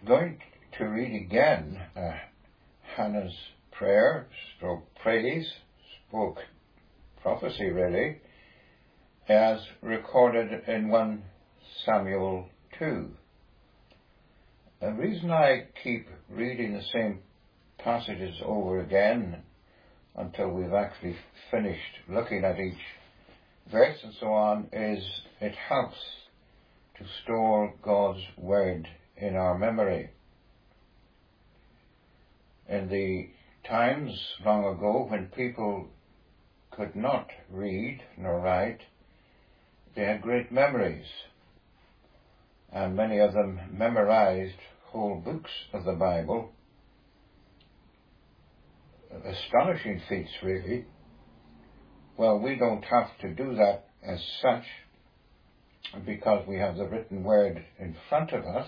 going to read again Hannah's prayer, stroke praise, spoke prophecy really, as recorded in 1 Samuel 2. The reason I keep reading the same passages over again until we've actually finished looking at each verse and so on is it helps to store God's word in our memory. In the times long ago when people could not read nor write, they had great memories, and many of them memorized whole books of the Bible. Astonishing feats, really. Well, we don't have to do that as such because we have the written word in front of us,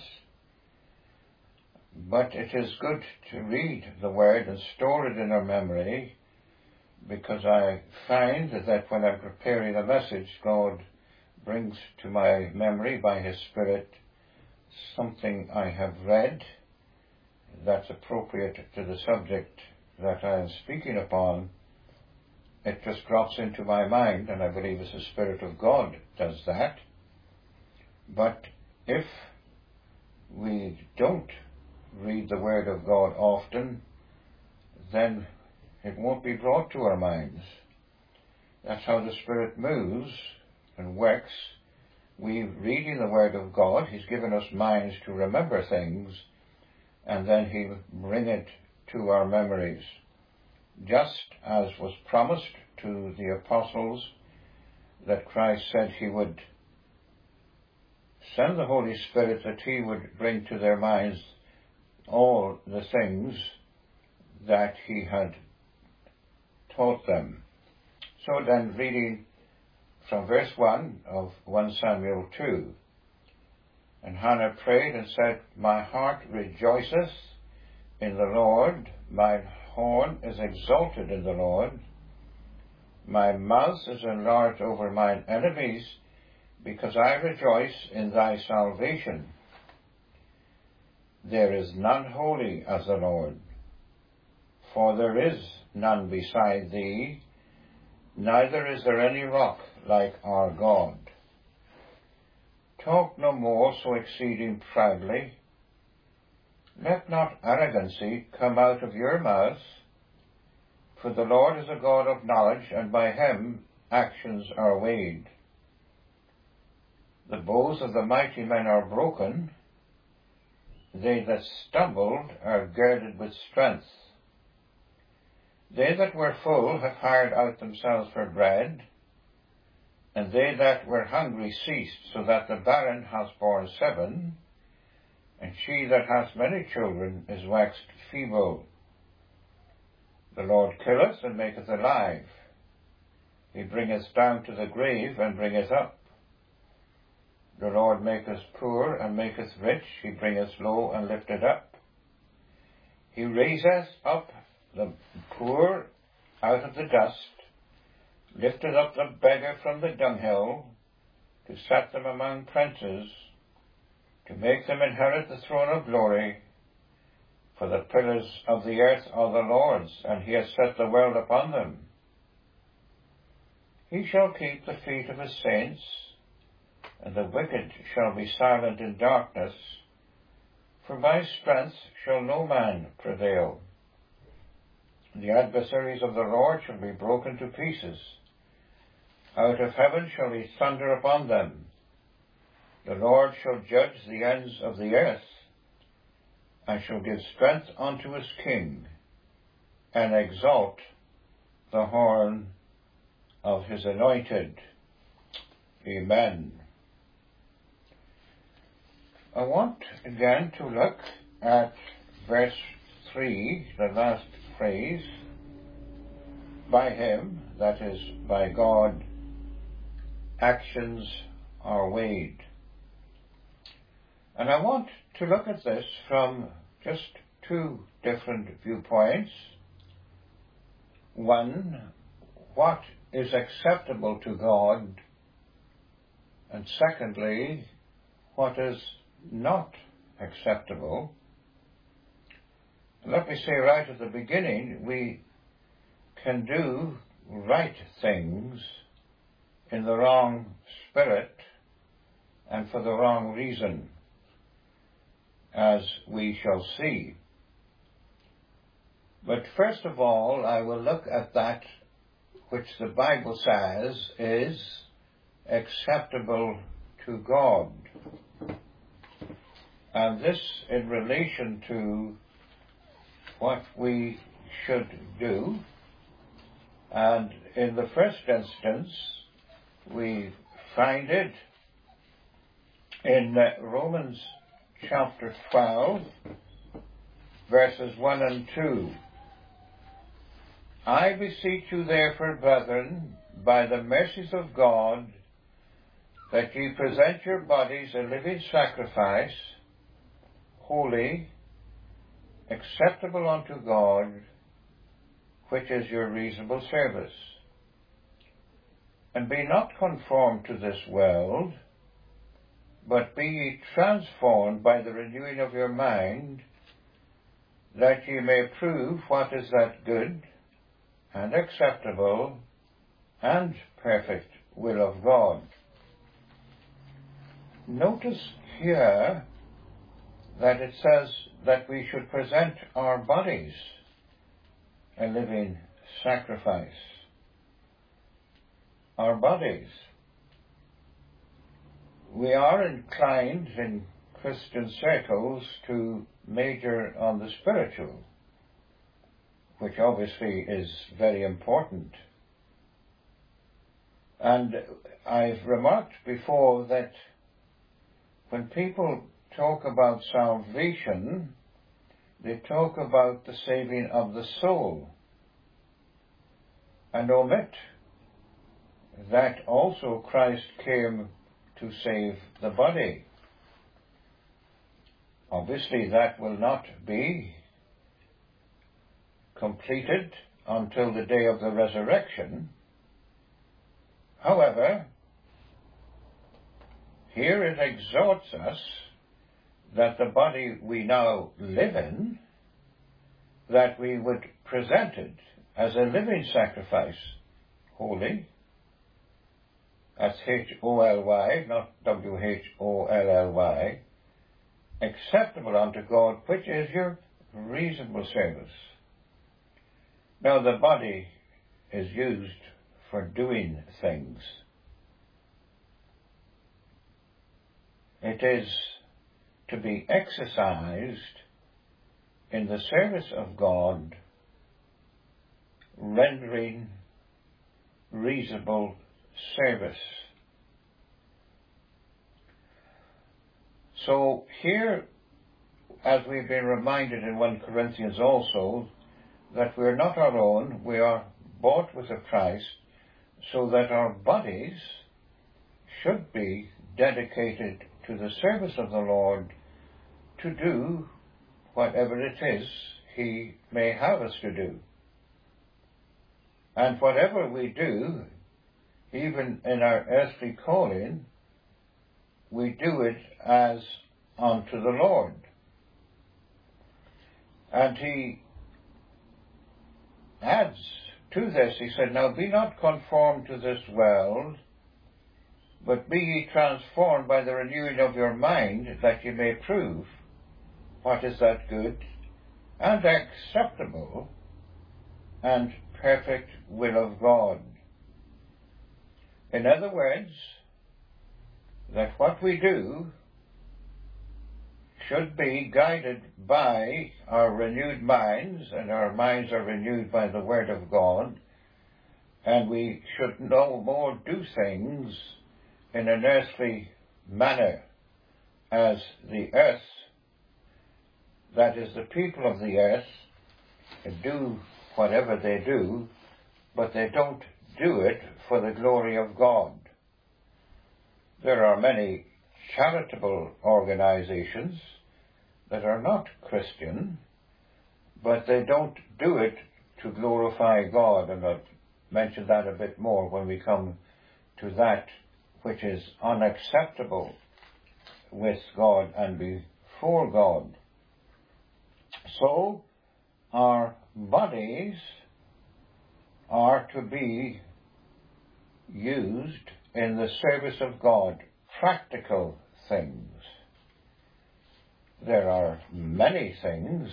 but it is good to read the word and store it in our memory, because I find that when I'm preparing a message, God brings to my memory by His Spirit something I have read that's appropriate to the subject that I am speaking upon. It just drops into my mind, and I believe it's the Spirit of God does that. But if we don't read the Word of God often, then it won't be brought to our minds. That's how the Spirit moves and works. We reading the Word of God, He's given us minds to remember things, and then He'll bring it to our memories. Just as was promised to the apostles, that Christ said He would send the Holy Spirit, that He would bring to their minds all the things that He had taught them. So then, reading from verse 1 of 1 Samuel 2, and Hannah prayed and said, "My heart rejoiceth in the Lord, my horn is exalted in the Lord. My mouth is enlarged over mine enemies, because I rejoice in thy salvation. There is none holy as the Lord, for there is none beside thee, neither is there any rock like our God. Talk no more so exceeding proudly. Let not arrogancy come out of your mouth, for the Lord is a God of knowledge, and by Him actions are weighed. The bows of the mighty men are broken, they that stumbled are girded with strength. They that were full have hired out themselves for bread, and they that were hungry ceased, so that the barren has borne 7, and she that has many children is waxed feeble. The Lord killeth and maketh alive. He bringeth down to the grave and bringeth up. The Lord maketh poor and maketh rich. He bringeth low and lifteth up. He raiseth up the poor out of the dust, lifteth up the beggar from the dunghill, to set them among princes, to make them inherit the throne of glory. For the pillars of the earth are the Lord's, and He has set the world upon them. He shall keep the feet of His saints, and the wicked shall be silent in darkness, for by strength shall no man prevail. The adversaries of the Lord shall be broken to pieces. Out of heaven shall He thunder upon them. The Lord shall judge the ends of the earth, and shall give strength unto His king, and exalt the horn of His anointed. Amen. I want again to look at verse 3, the last phrase. By Him, that is, by God, actions are weighed. And I want to look at this from just 2 different viewpoints. One, what is acceptable to God? And secondly, what is not acceptable let me say right at the beginning, we can do right things in the wrong spirit and for the wrong reason, as we shall see. But first of all, I will look at that which the Bible says is acceptable to God. And this in relation to what we should do. And in the first instance, we find it in Romans chapter 12, verses 1 and 2. I beseech you therefore, brethren, by the mercies of God, that ye present your bodies a living sacrifice, holy, acceptable unto God, which is your reasonable service. And be not conformed to this world, but be ye transformed by the renewing of your mind, that ye may prove what is that good and acceptable and perfect will of God. Notice here that it says that we should present our bodies a living sacrifice. Our bodies. We are inclined in Christian circles to major on the spiritual, which obviously is very important. And I've remarked before that when people talk about salvation, they talk about the saving of the soul, and omit that also Christ came to save the body. Obviously, that will not be completed until the day of the resurrection. However, here it exhorts us that the body we now live in, that we would present it as a living sacrifice, holy, that's H-O-L-Y, not W-H-O-L-L-Y, acceptable unto God, which is your reasonable service. Now, the body is used for doing things. It is to be exercised in the service of God, rendering reasonable service. So here, as we've been reminded in 1 Corinthians also, that we're not our own, we are bought with a price, so that our bodies should be dedicated to the service of the Lord, to do whatever it is He may have us to do. And whatever we do, even in our earthly calling, we do it as unto the Lord. And he adds to this, he said, now be not conformed to this world, but be ye transformed by the renewing of your mind, that ye may prove what is that good and acceptable and perfect will of God. In other words, that what we do should be guided by our renewed minds, and our minds are renewed by the Word of God, and we should no more do things in an earthly manner as the earth, that is, the people of the earth, do whatever they do, but they don't do it for the glory of God. There are many charitable organizations that are not Christian, but they don't do it to glorify God, and I'll mention that a bit more when we come to that which is unacceptable with God and before God. So, our bodies are to be used in the service of God, practical things. There are many things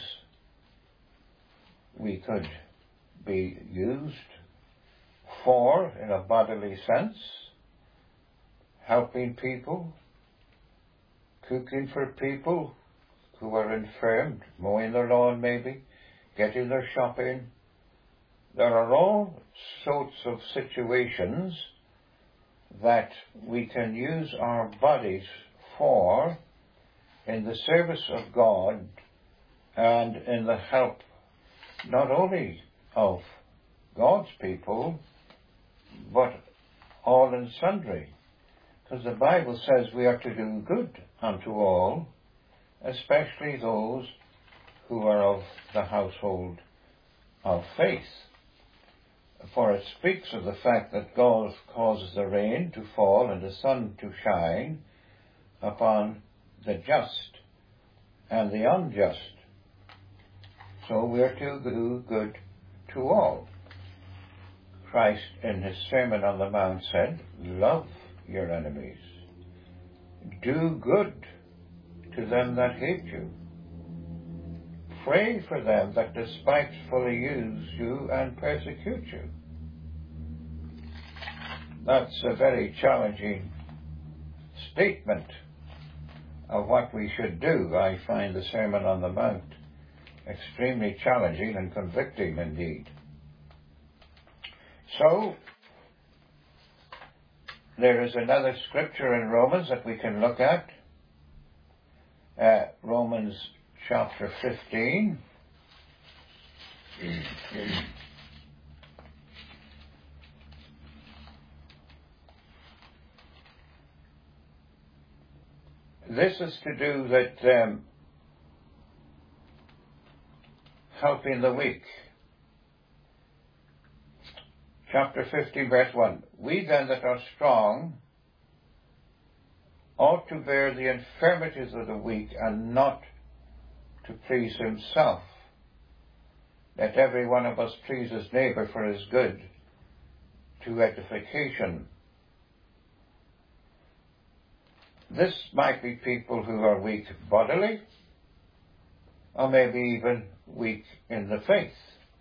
we could be used for in a bodily sense: helping people, cooking for people who are infirm, mowing their lawn maybe, getting their shopping. There are all sorts of situations that we can use our bodies for in the service of God and in the help not only of God's people, but all and sundry. Because the Bible says we are to do good unto all, especially those who are of the household of faith. For it speaks of the fact that God causes the rain to fall and the sun to shine upon the just and the unjust. So we are to do good to all. Christ in his Sermon on the Mount said, love your enemies. Do good to them that hate you. Pray for them that despitefully use you and persecute you. That's a very challenging statement of what we should do. I find the Sermon on the Mount extremely challenging and convicting indeed. So, there is another scripture in Romans that we can look at. Romans chapter 15. This is to do with helping the weak. Chapter 15, verse 1. We then that are strong ought to bear the infirmities of the weak and not to please himself. Let every one of us please his neighbour for his good, to edification. This might be people who are weak bodily, or maybe even weak in the faith.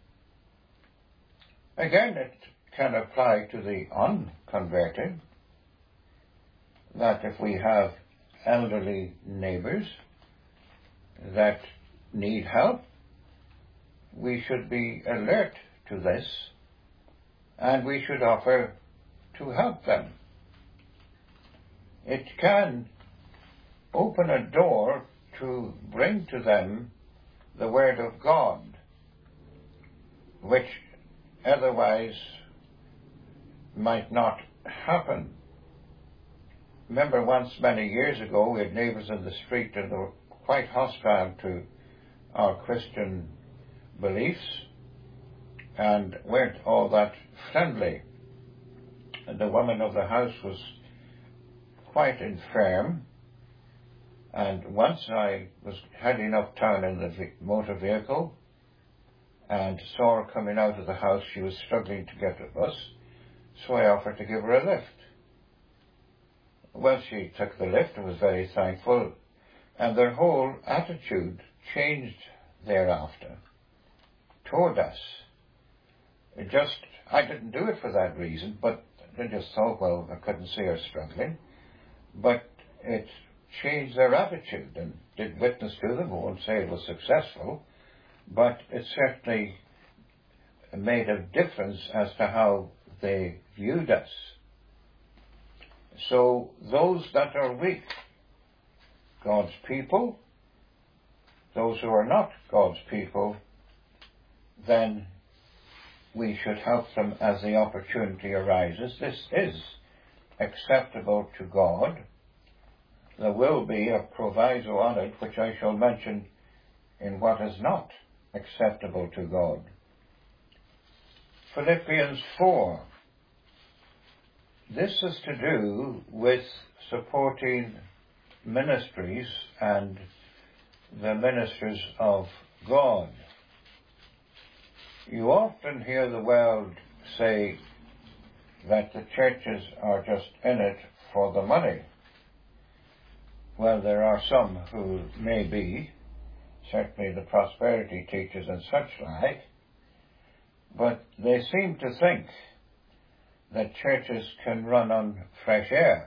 Again, it can apply to the unconverted, that if we have elderly neighbours that need help, we should be alert to this, and we should offer to help them. It can open a door to bring to them the Word of God, which otherwise might not happen. Remember once, many years ago, we had neighbours in the street and they were quite hostile to our Christian beliefs and weren't all that friendly. And the woman of the house was quite infirm, and once I was heading uptown in the motor vehicle and saw her coming out of the house. She was struggling to get a bus, so I offered to give her a lift. Well, she took the lift and was very thankful, and their whole attitude changed thereafter toward us. I didn't do it for that reason, but I just thought, well, I couldn't see her struggling. But it changed their attitude and did witness to them. I won't say it was successful, but it certainly made a difference as to how they viewed us. So those that are weak, God's people, those who are not God's people, then we should help them as the opportunity arises. This is acceptable to God. There will be a proviso on it, which I shall mention in what is not acceptable to God. Philippians 4. This is to do with supporting ministries and the ministers of God. You often hear the world say that the churches are just in it for the money. Well, there are some who may be, certainly the prosperity teachers and such like, but they seem to think that churches can run on fresh air.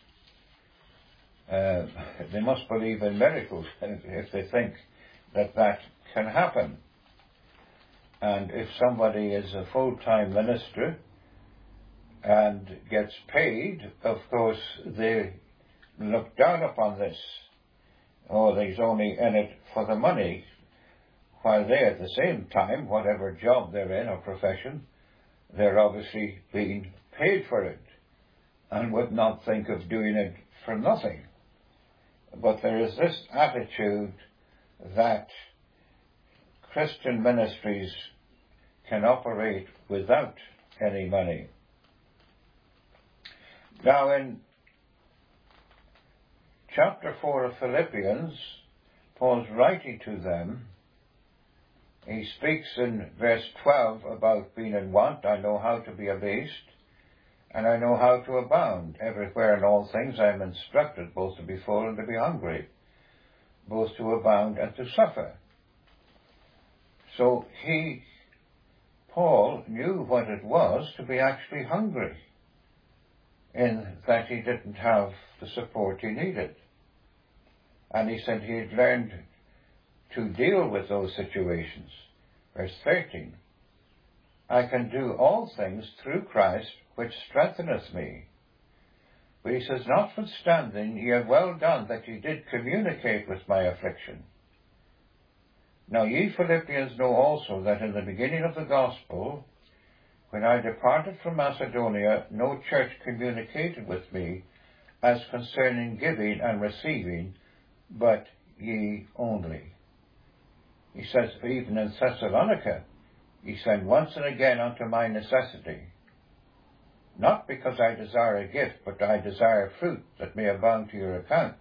They must believe in miracles if they think that that can happen. And if somebody is a full-time minister and gets paid, of course they look down upon this. Oh, he's only in it for the money, while they at the same time, whatever job they're in or profession, they're obviously being paid for it and would not think of doing it for nothing. But there is this attitude that Christian ministries can operate without any money. Now in chapter 4 of Philippians, Paul's writing to them. He speaks in verse 12 about being in want. I know how to be abased, and I know how to abound. Everywhere in all things I am instructed, both to be full and to be hungry, both to abound and to suffer. So Paul knew what it was to be actually hungry, in that he didn't have the support he needed. And he said he had learned to deal with those situations. Verse 13, I can do all things through Christ, which strengtheneth me. But he says, notwithstanding, ye have well done that ye did communicate with my affliction. Now ye Philippians know also that in the beginning of the gospel, when I departed from Macedonia, no church communicated with me as concerning giving and receiving, but ye only. He says, even in Thessalonica, ye send once and again unto my necessity, not because I desire a gift, but I desire fruit that may abound to your account.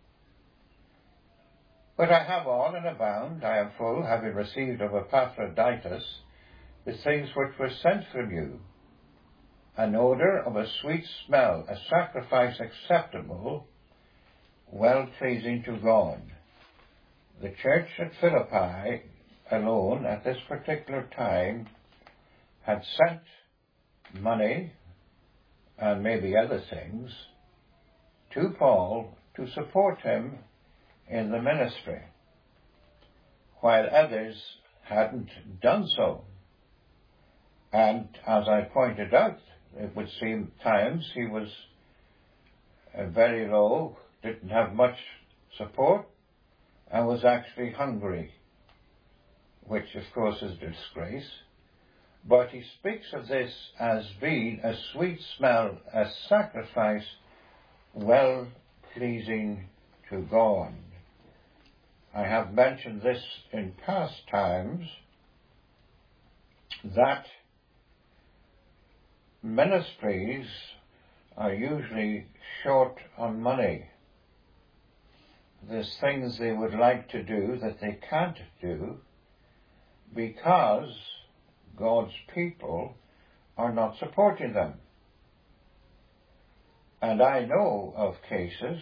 But I have all and abound, I am full, having received of Epaphroditus the things which were sent from you, an odour of a sweet smell, a sacrifice acceptable, well-pleasing to God. The church at Philippi alone at this particular time had sent money and maybe other things to Paul to support him in the ministry, while others hadn't done so. And as I pointed out, it would seem times he was very low, didn't have much support, and was actually hungry, which of course is a disgrace. But he speaks of this as being a sweet smell, a sacrifice well-pleasing to God. I have mentioned this in past times, that ministries are usually short on money. There's things they would like to do that they can't do because God's people are not supporting them. And I know of cases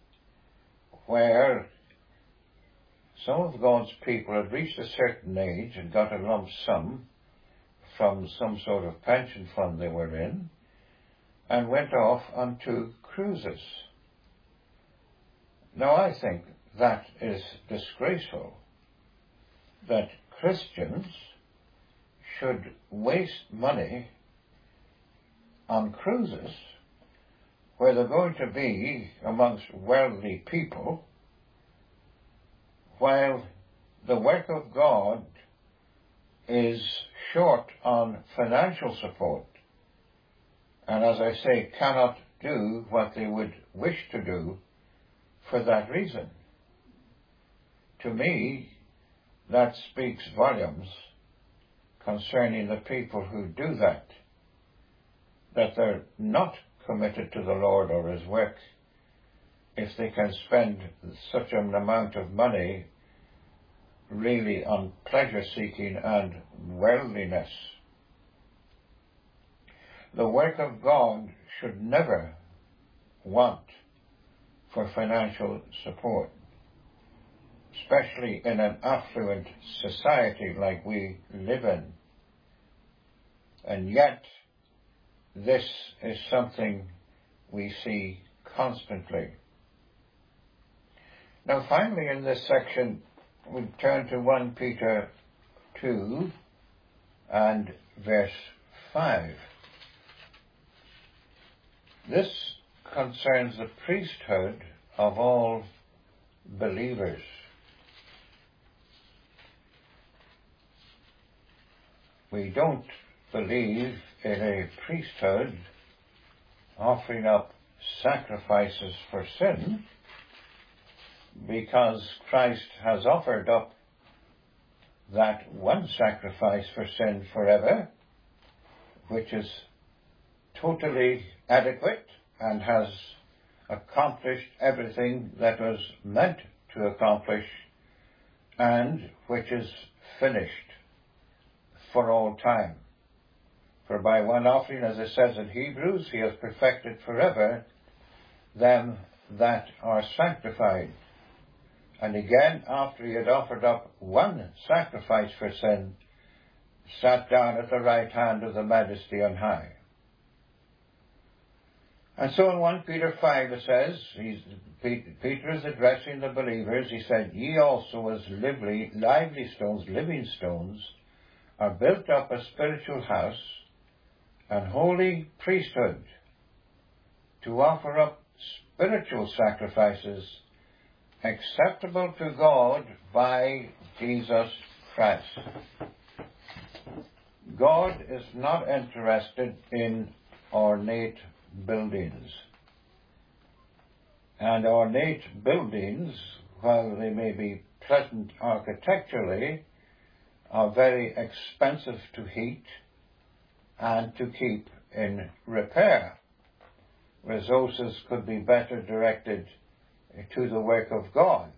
where some of God's people had reached a certain age and got a lump sum from some sort of pension fund they were in, and went off onto cruises. Now I think that is disgraceful, that Christians should waste money on cruises where they're going to be amongst worldly people, while the work of God is short on financial support, and as I say, cannot do what they would wish to do for that reason. To me, that speaks volumes concerning the people who do that they're not committed to the Lord or His work if they can spend such an amount of money really on pleasure-seeking and worldliness. The work of God should never want for financial support, especially in an affluent society like we live in. And yet, this is something we see constantly. Now finally in this section, we turn to 1 Peter 2 and verse 5. This concerns the priesthood of all believers. We don't believe in a priesthood offering up sacrifices for sin, because Christ has offered up that one sacrifice for sin forever, which is totally adequate and has accomplished everything that was meant to accomplish, and which is finished for all time. For by one offering, as it says in Hebrews, he has perfected forever them that are sanctified. And again, after he had offered up one sacrifice for sin, sat down at the right hand of the Majesty on high. And so in 1 Peter 5 it says, Peter is addressing the believers, he said, ye also as living stones, are built up a spiritual house and holy priesthood, to offer up spiritual sacrifices acceptable to God by Jesus Christ. God is not interested in ornate buildings. And ornate buildings, while they may be pleasant architecturally, are very expensive to heat and to keep in repair. Resources could be better directed to the work of God.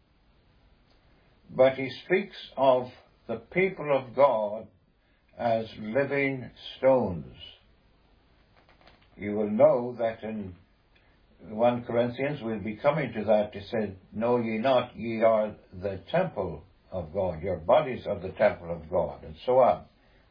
But he speaks of the people of God as living stones. You will know that in 1 Corinthians, we'll be coming to that, it said, know ye not, ye are the temple of God. Your bodies are the temple of God, and so on.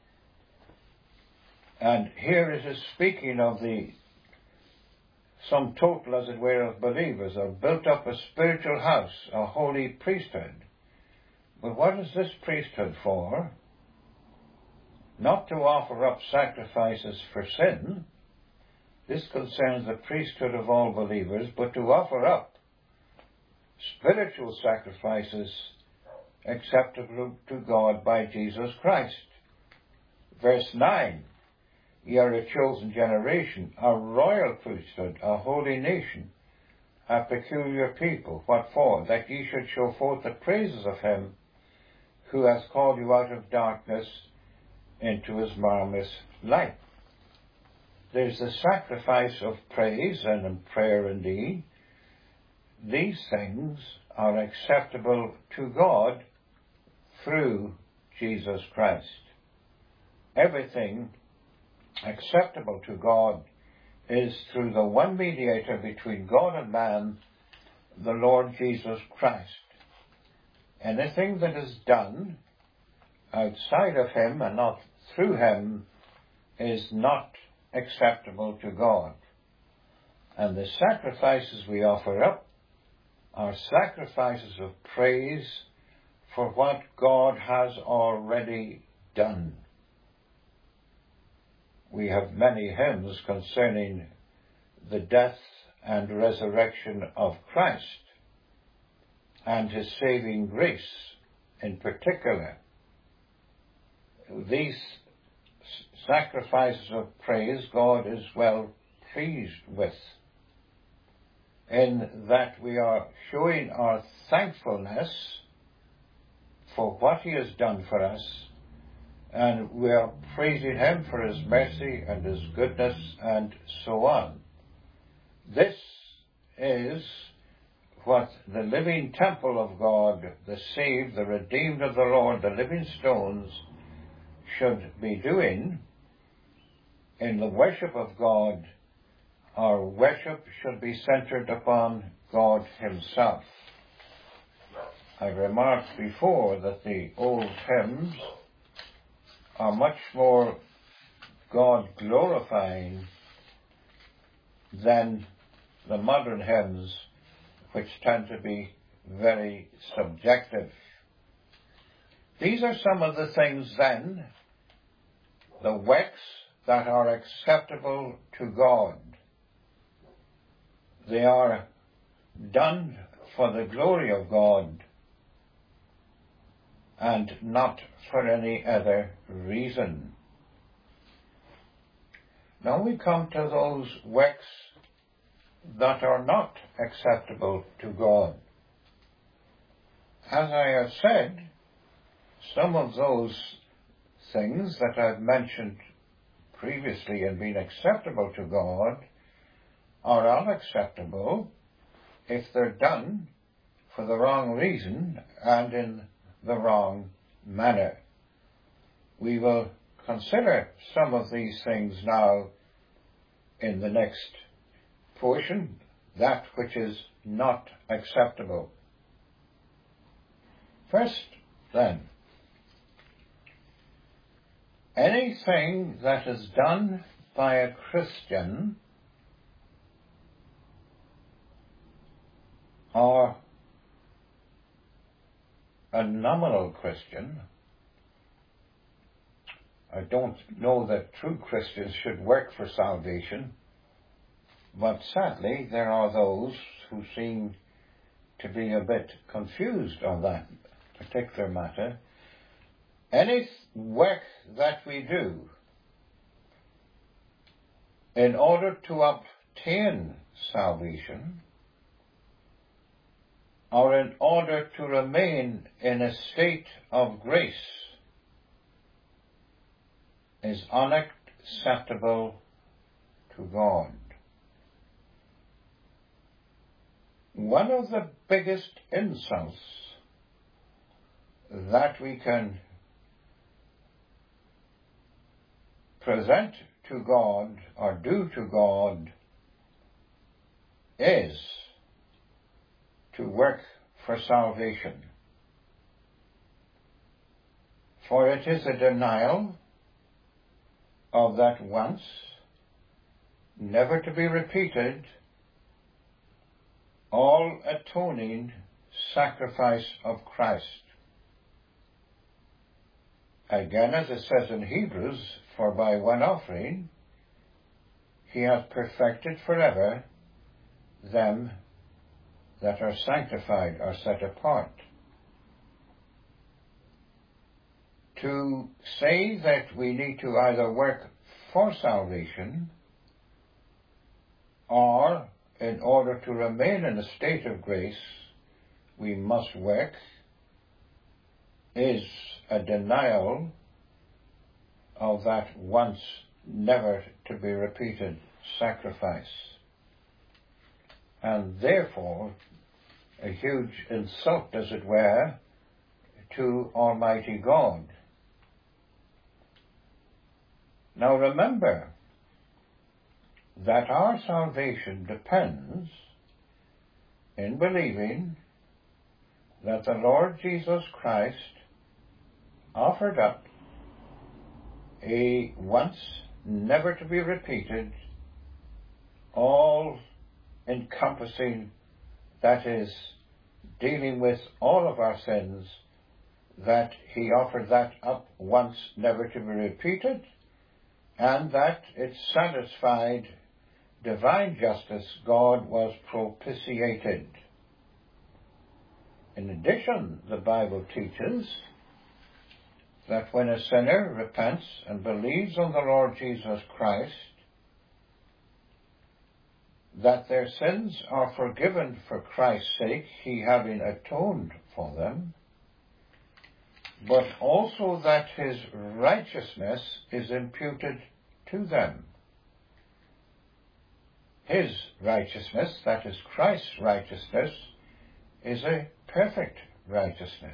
And here it is speaking of the sum total, as it were, of believers are built up a spiritual house, a holy priesthood. But what is this priesthood for? Not to offer up sacrifices for sin. This concerns the priesthood of all believers, but to offer up spiritual sacrifices acceptable to God by Jesus Christ. Verse 9, ye are a chosen generation, a royal priesthood, a holy nation, a peculiar people. What for? That ye should show forth the praises of him who has called you out of darkness into his marvelous light. There's the sacrifice of praise and in prayer indeed. These things are acceptable to God through Jesus Christ. Everything acceptable to God is through the one mediator between God and man, the Lord Jesus Christ. Anything that is done outside of him and not through him is not acceptable to God. And the sacrifices we offer up are sacrifices of praise for what God has already done. We have many hymns concerning the death and resurrection of Christ and his saving grace in particular. These sacrifices of praise God is well pleased with, in that we are showing our thankfulness for what he has done for us, and we are praising him for his mercy and his goodness and so on. This is what the living temple of God, the saved, the redeemed of the Lord, the living stones, should be doing in the worship of God. Our worship should be centered upon God Himself. I remarked before that the old hymns are much more God-glorifying than the modern hymns, which tend to be very subjective. These are some of the things then, the works that are acceptable to God. They are done for the glory of God and not for any other reason. Now we come to those works that are not acceptable to God. As I have said, some of those things that I've mentioned previously in being acceptable to God are unacceptable if they're done for the wrong reason and in the wrong manner. We will consider some of these things now in the next portion, that which is not acceptable. First, then, anything that is done by a Christian or a nominal Christian. I don't know that true Christians should work for salvation, but sadly there are those who seem to be a bit confused on that particular matter. Any work that we do in order to obtain salvation or in order to remain in a state of grace is unacceptable to God. One of the biggest insults that we can present to God or do to God is to work for salvation. For it is a denial of that once, never to be repeated, all-atoning sacrifice of Christ. Again, as it says in Hebrews, for by one offering He hath perfected forever them that are sanctified or set apart. To say that we need to either work for salvation or in order to remain in a state of grace we must work is a denial of that once never to be repeated sacrifice, and therefore a huge insult, as it were, to Almighty God. Now remember that our salvation depends in believing that the Lord Jesus Christ offered up a once never to be repeated, all encompassing, that is, dealing with all of our sins, that He offered that up once never to be repeated, and that it satisfied divine justice. God was propitiated. In addition, the Bible teaches that when a sinner repents and believes on the Lord Jesus Christ, that their sins are forgiven for Christ's sake, He having atoned for them, but also that His righteousness is imputed to them. His righteousness, that is Christ's righteousness, is a perfect righteousness,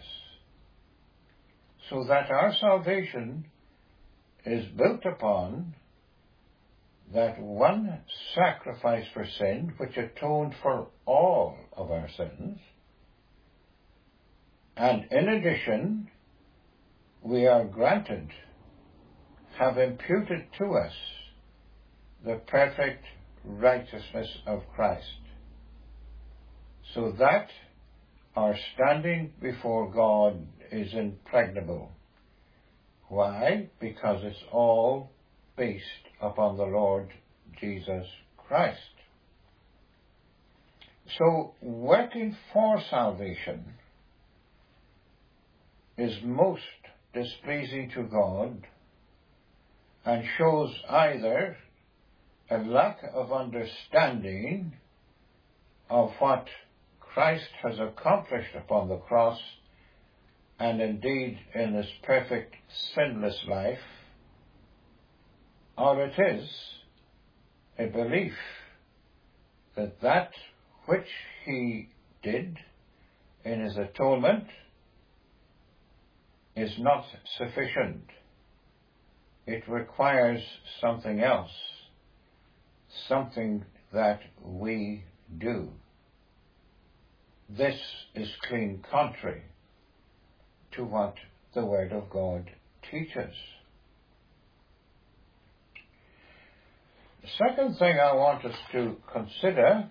so that our salvation is built upon that one sacrifice for sin which atoned for all of our sins, and in addition we are granted, have imputed to us the perfect righteousness of Christ, so that our standing before God is impregnable. Why? Because it's all based upon the Lord Jesus Christ. So, working for salvation is most displeasing to God and shows either a lack of understanding of what Christ has accomplished upon the cross, and indeed in his perfect sinless life, or it is a belief that that which he did in his atonement is not sufficient. It requires something else, something that we do. This is clean contrary to what the Word of God teaches. The second thing I want us to consider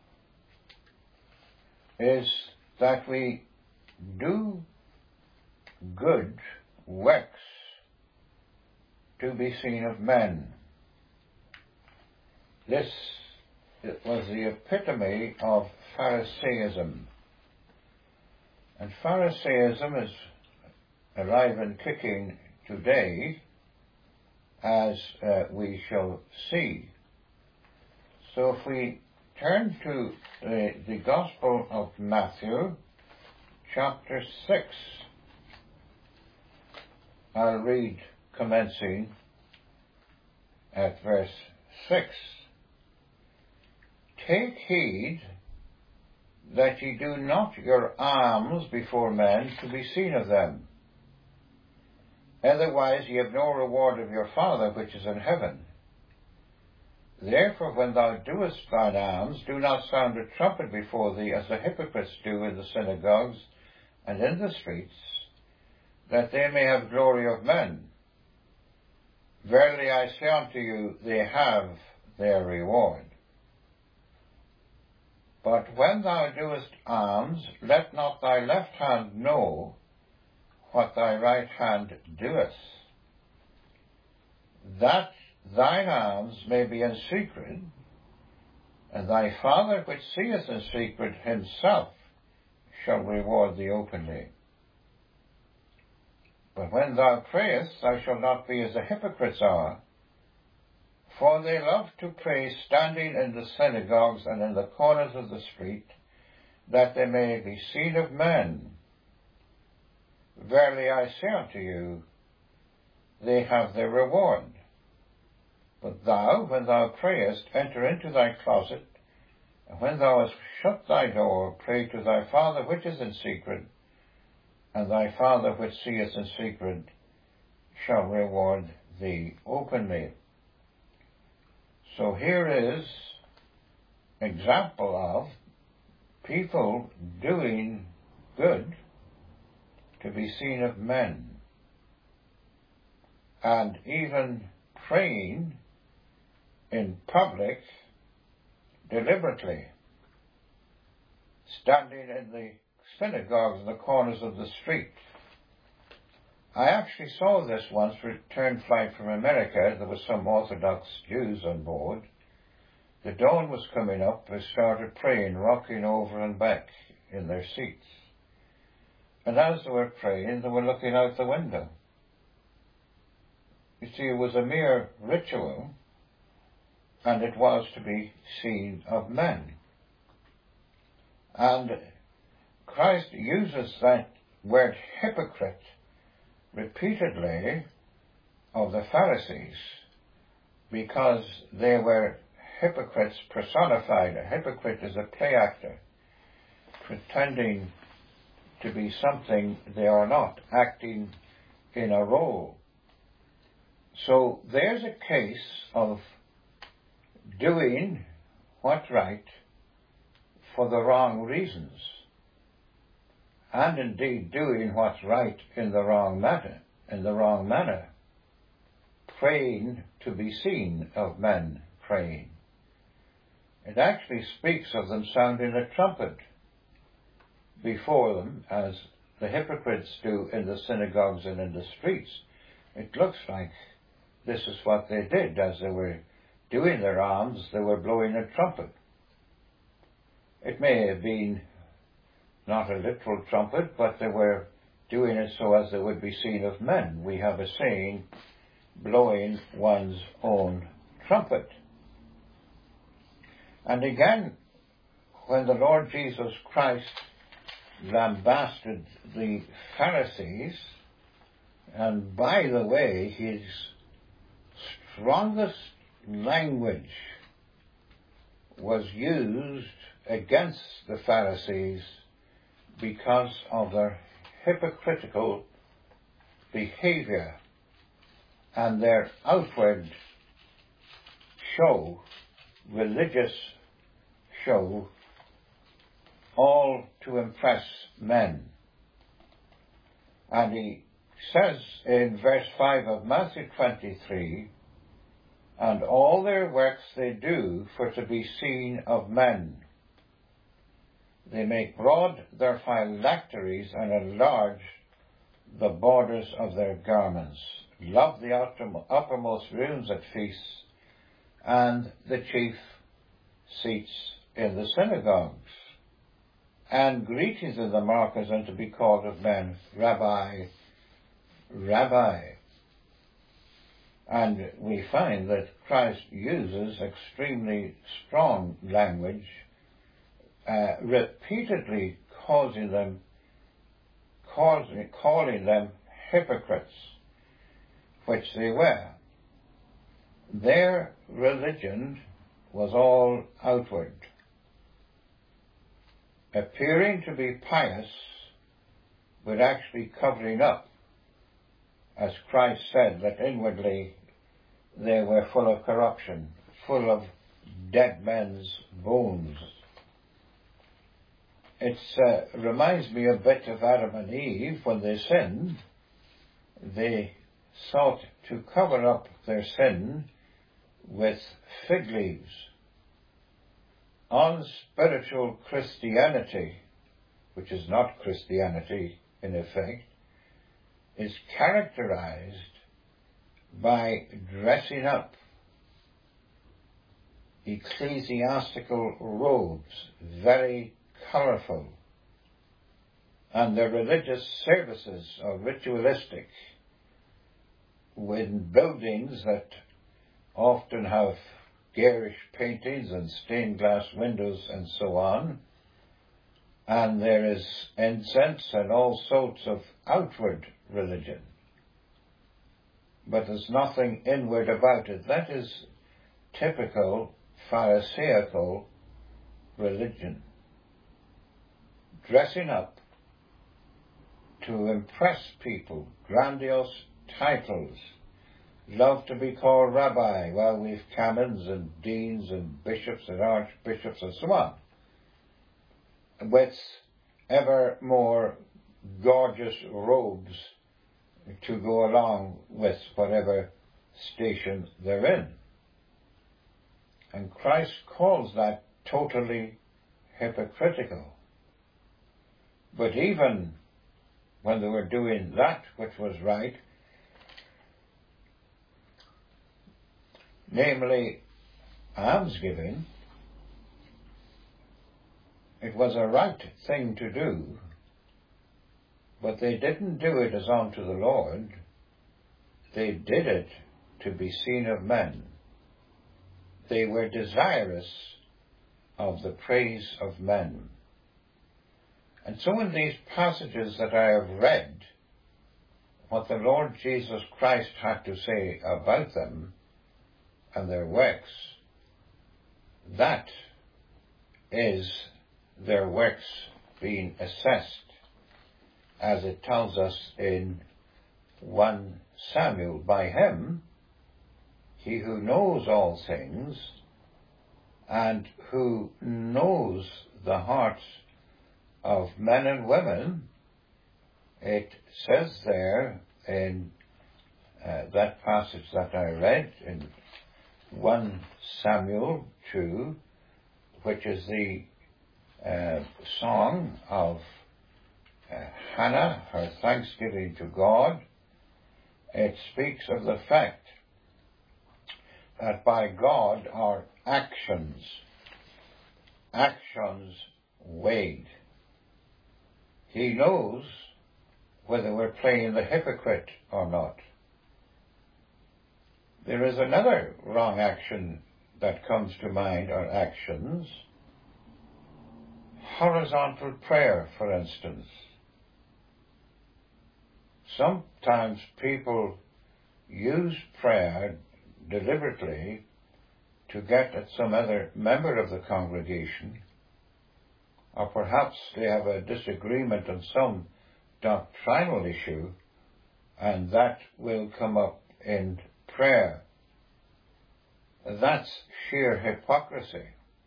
is that we do good works to be seen of men. This was the epitome of Pharisaism. And Pharisaism is alive and kicking today, as we shall see. So if we turn to the Gospel of Matthew, chapter 6, I'll read commencing at verse 6. Take heed that ye do not your alms before men to be seen of them. Otherwise ye have no reward of your Father which is in heaven. Therefore when thou doest thine alms, do not sound a trumpet before thee, as the hypocrites do in the synagogues and in the streets, that they may have glory of men. Verily I say unto you, they have their reward. But when thou doest alms, let not thy left hand know what thy right hand doeth, that thine alms may be in secret, and thy Father which seeth in secret himself shall reward thee openly. But when thou prayest, thou shalt not be as the hypocrites are, for they love to pray standing in the synagogues and in the corners of the street, that they may be seen of men. Verily I say unto you, they have their reward. But thou, when thou prayest, enter into thy closet, and when thou hast shut thy door, pray to thy Father which is in secret, and thy Father which seeth in secret shall reward thee openly. So here is example of people doing good to be seen of men, and even praying in public deliberately, standing in the synagogues and the corners of the street. I actually saw this once, return flight from America. There was some Orthodox Jews on board. The dawn was coming up. They started praying, rocking over and back in their seats. And as they were praying, they were looking out the window. You see, it was a mere ritual, and it was to be seen of men. And Christ uses that word hypocrite repeatedly of the Pharisees, because they were hypocrites personified. A hypocrite is a play actor. pretending to be something they are not, acting in a role. So there's a case of doing what's right for the wrong reasons, and indeed doing what's right in the wrong manner, praying to be seen of men praying. It actually speaks of them sounding a trumpet before them, as the hypocrites do in the synagogues and in the streets. It looks like this is what they did. As they were doing their alms, they were blowing a trumpet. It may have been not a literal trumpet, but they were doing it so as they would be seen of men. We have a saying, blowing one's own trumpet. And again, when the Lord Jesus Christ lambasted the Pharisees, and by the way, his strongest language was used against the Pharisees because of their hypocritical behavior and their outward show, religious show, all to impress men. And he says in verse 5 of Matthew 23, and all their works they do for to be seen of men. They make broad their phylacteries and enlarge the borders of their garments, love the uppermost rooms at feasts, and the chief seats in the synagogues, and greetings in the markets, and to be called of men, Rabbi, Rabbi. And we find that Christ uses extremely strong language, repeatedly calling them hypocrites, which they were. Their religion was all outward, appearing to be pious, but actually covering up, as Christ said, that inwardly they were full of corruption, full of dead men's bones. It reminds me a bit of Adam and Eve. When they sinned, they sought to cover up their sin with fig leaves. Unspiritual Christianity, which is not Christianity in effect, is characterized by dressing up, ecclesiastical robes, very colourful, and the religious services are ritualistic, with buildings that often have garish paintings and stained glass windows and so on, and there is incense and all sorts of outward religion, but there's nothing inward about it. That is typical Pharisaical religion. Dressing up to impress people, grandiose titles, love to be called rabbi. Well, we've canons and deans and bishops and archbishops and so on, with ever more gorgeous robes to go along with whatever station they're in. And Christ calls that totally hypocritical. But even when they were doing that which was right, namely almsgiving, it was a right thing to do, but they didn't do it as unto the Lord. They did it to be seen of men. They were desirous of the praise of men. And so in these passages that I have read, what the Lord Jesus Christ had to say about them and their works, that is their works been assessed, as it tells us in 1 Samuel, by him, he who knows all things and who knows the hearts of men and women. It says there in that passage that I read in 1 Samuel 2, which is the song of Hannah, her thanksgiving to God. It speaks of the fact that by God are actions weighed. He knows whether we're playing the hypocrite or not. There is another wrong action that comes to mind, or actions. Horizontal prayer, for instance. Sometimes people use prayer deliberately to get at some other member of the congregation, or perhaps they have a disagreement on some doctrinal issue, and that will come up in prayer. That's sheer hypocrisy.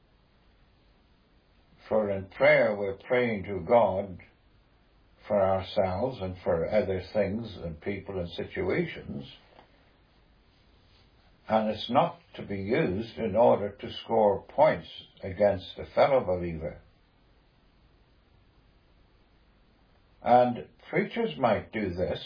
For in prayer we're praying to God for ourselves and for other things and people and situations, and it's not to be used in order to score points against a fellow believer. And preachers might do this,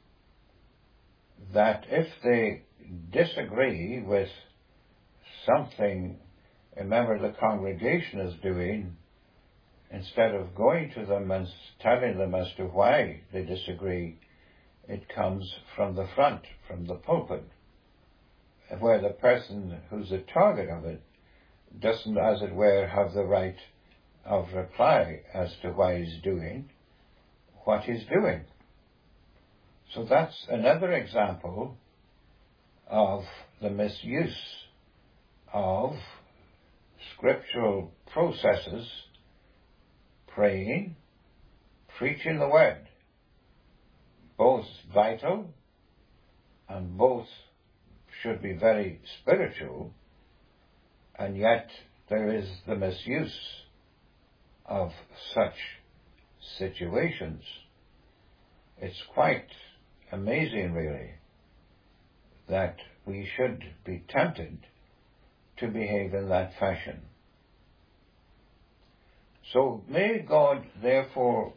that if they disagree with something a member of the congregation is doing, instead of going to them and telling them as to why they disagree, it comes from the front, from the pulpit, where the person who's the target of it doesn't, as it were, have the right of reply as to why he's doing what he's doing. So that's another example of the misuse of scriptural processes, praying, preaching the word, both vital and both should be very spiritual, and yet there is the misuse of such situations. It's quite amazing, really, that we should be tempted to behave in that fashion. So may God therefore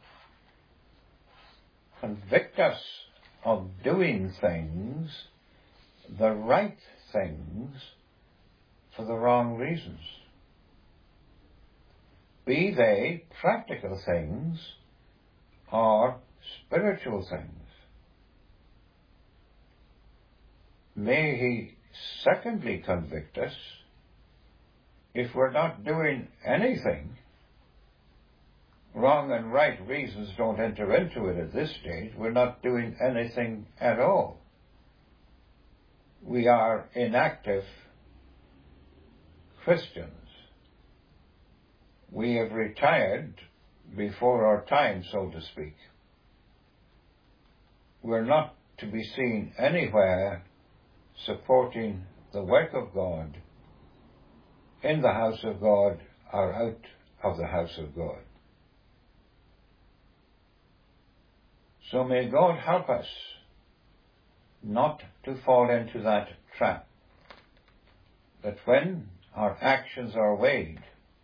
convict us of doing things, the right things, for the wrong reasons. Be they practical things or spiritual things. May He secondly convict us if we're not doing anything. Wrong and right reasons don't enter into it at this stage. We're not doing anything at all. We are inactive Christians. We have retired before our time, so to speak. We're not to be seen anywhere supporting the work of God, in the house of God or out of the house of God. So may God help us not to fall into that trap, that when our actions are weighed,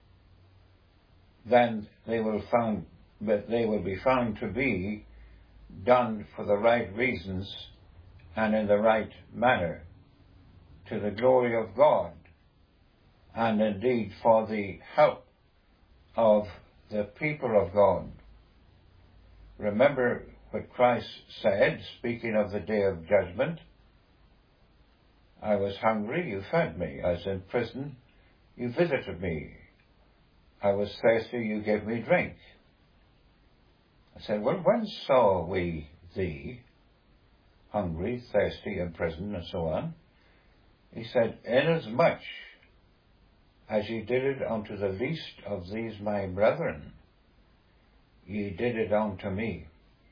then they will be found to be done for the right reasons and in the right manner, to the glory of God, and indeed for the help of the people of God. Remember what Christ said, speaking of the day of judgment: I was hungry, you fed me. I was in prison, you visited me. I was thirsty, you gave me drink. I said, well, when saw we thee hungry, thirsty, in prison, and so on? He said, inasmuch as ye did it unto the least of these my brethren, ye did it unto me.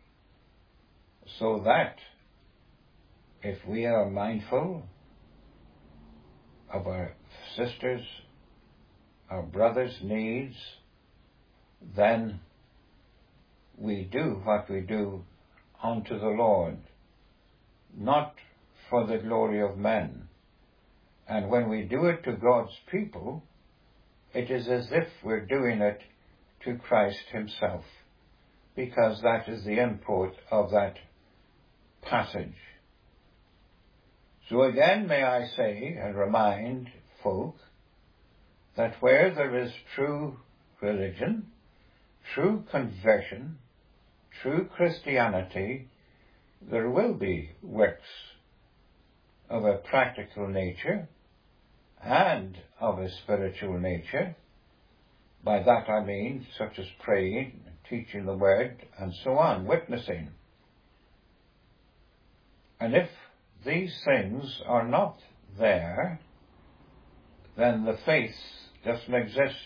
So that if we are mindful of our sisters, our brothers' needs, then we do what we do unto the Lord, not for the glory of men. And when we do it to God's people, it is as if we're doing it to Christ himself, because that is the import of that passage. So again may I say and remind folk that where there is true religion, true conversion, true Christianity, there will be works of a practical nature and of a spiritual nature. By that I mean such as praying, teaching the word, and so on, witnessing. And if these things are not there, then the faith doesn't exist.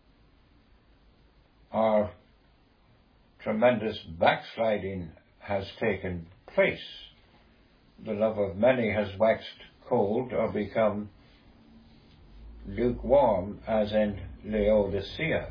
Our tremendous backsliding has taken place. The love of many has waxed cold or become lukewarm, as in Laodicea.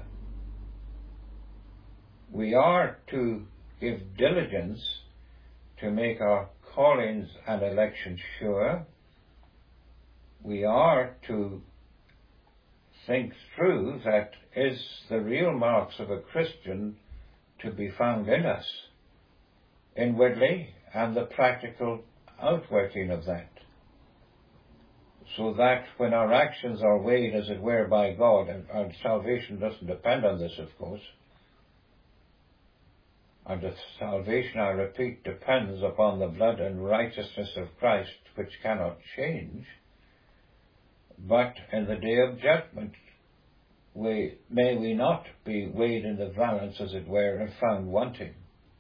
We are to give diligence to make our callings and elections sure. We are to think through that is the real marks of a Christian to be found in us, inwardly, and the practical outworking of that, so that when our actions are weighed, as it were, by God, and our salvation doesn't depend on this, of course, and the salvation, I repeat, depends upon the blood and righteousness of Christ, which cannot change, but in the day of judgment, may we not be weighed in the balance, as it were, and found wanting.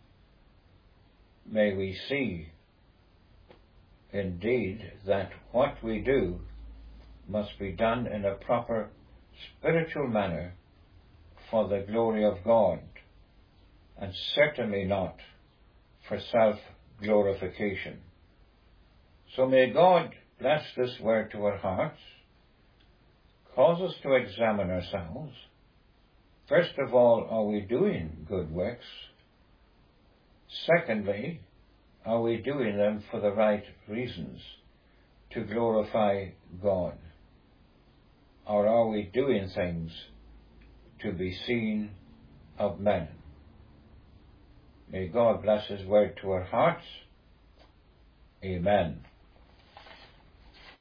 May we see, indeed, that what we do must be done in a proper spiritual manner for the glory of God, and certainly not for self-glorification. So may God bless this word to our hearts, cause us to examine ourselves. First of all, are we doing good works? Secondly, are we doing them for the right reasons, to glorify God? Or are we doing things to be seen of men? May God bless his word to our hearts. Amen.